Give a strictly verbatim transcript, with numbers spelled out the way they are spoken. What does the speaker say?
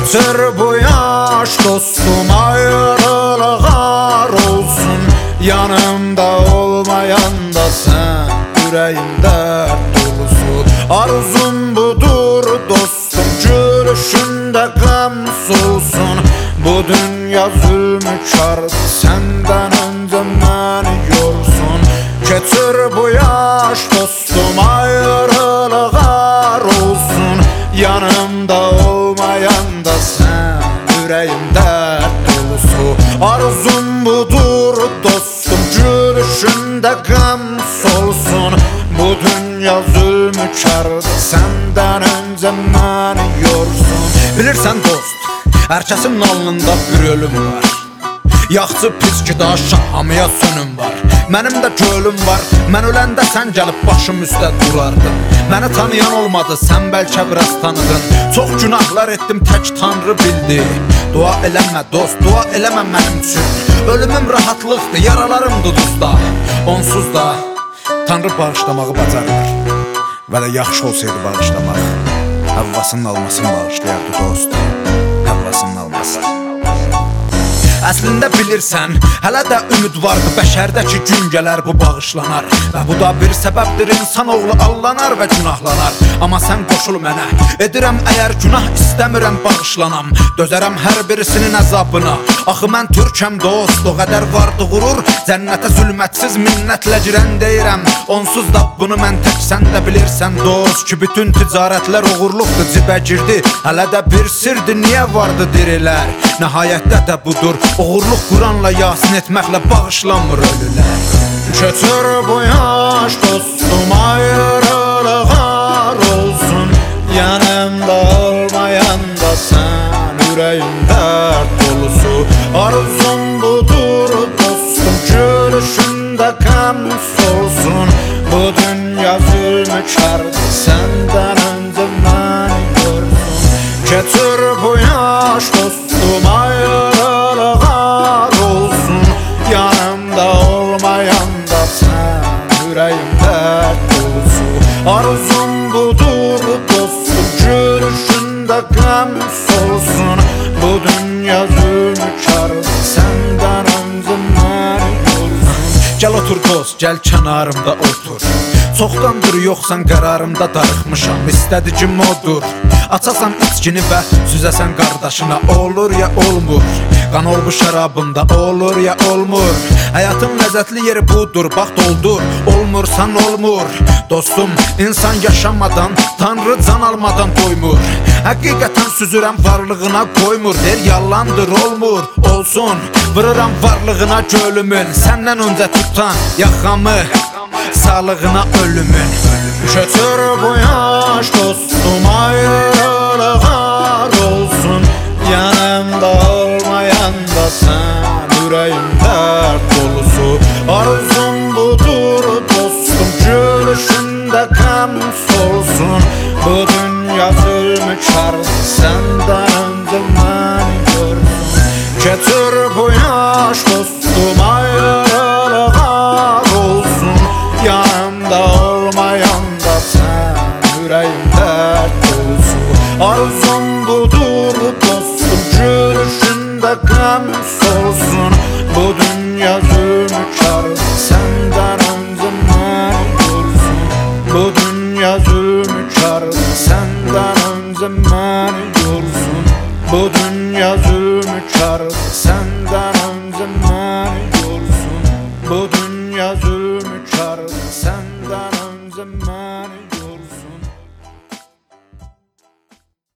Geçir bu yaş dostum, ayrılığa olsun. Yanımda olmayan da sen, yüreğim dert dolusu. Arzum budur dostum, gülüşünde gam solsun. Bu dünya zulmü çardı, senden önce beni yorsun. Geçir bu yaş dostum, ayrılığa olsun. Yanımda olmayan da sen, yüreğim dert dolusu. Arzum budur dostum, gülüşünde gam solsun. Bu dünya zulmü çardı, senden önce beni yorsun. Bilirsən dost, herkesin alnında bir ölüm var. Yaxşı pis ki daha şahamıya sönüm var. Mənim də gölüm var, mən öləndə sən gəlib başım üstə durardın. Məni tanıyan olmadı, sən bəlkə biraz tanıdın. Çox günahlar etdim, tək Tanrı bildi. Dua eləmə dost, dua eləmə mənim üçün. Ölümüm rahatlıqdır, yaralarımdır duzda. Onsuz da Tanrı bağışlamağı bacarır. Və də yaxşı olsaydı bağışlamaq, Havvasının almasını bağışlayardı dost. Havvasının alması. Əslində bilirsən, hələ də ümid vardı. Bəşərdəki gün gələr, bu bağışlanar. Və bu da bir səbəbdir, insanoğlu allanar və günahlanar. Amma sən qoşul mənə, edirəm əgər günah istəmirəm bağışlanam. Dözərəm hər birisinin əzabına. Axı mən türkəm dost, o qədər vardı qurur. Cənnətə zülmətsiz minnətlə girən deyirəm. Onsuz da bunu mən tək sən də bilirsən dost, ki bütün ticarətlər uğurluqdur, cibə girdi. Hələ də bir sirdir, niyə vardı dirilər? Nəhayətdə də budur, uğurluq Quranla yasin etməklə bağışlanmır ölülər. Keçir bu yaş dostum, ayrılığa olsun. Yanımda olmayan da sen, yüreğim dert dolusu. Arzum budur dostum, gülüşünde gam solsun. Bu dünya zulmü çardı, senden önce beni yorsun. Keçir bu yaş dostum, ayrılığa olsun. Yanımda olmayan da sen, yüreğim dert dolusu. Arzum budur dostum, gülüşünde gam solsun. Bu dünya zulmü çardı, senden önce beni yorsun. Gəl otur dost, gəl kənarımda otur. Çoxdandır yoxsan qərarımda darıxmışam, istədigim odur. Açasan içkini və süzəsən qardaşına, olur ya olmur. Qan ol bu şərabında, olur ya olmur. Həyatın ləzzətli yeri budur, bax doldur. Olmursan olmur. Dostum, insan yaşamadan, Tanrı can almadan doymur. Həqiqətən süzürəm varlığına koymur. Der yalandır olmur, olsun. Vırıram varlığına gölümün, səndən öncə tutan yaxamı, sağlığına ölümün. Keçir bu yaş dostum, ayrılığa olsun. Yanımda olmayan da sen, yüreğim dert dolusu. Arzum budur dostum, gülüşünde gam solsun. Bu dünya zulmü çardı, senden önce beni yorsun. Keçir bu yaş dostum, ayrılığa olsun. Yanımda olmayan da sen, yüreğim dert dolusu. Arzum budur dostum, gülüşünde gam solsun. Bu dünya zulmü çardı, senden önce beni yorsun. Bu dünya zulmü çardı, senden önce beni yorsun. Bu dünya zulmü çardı, senden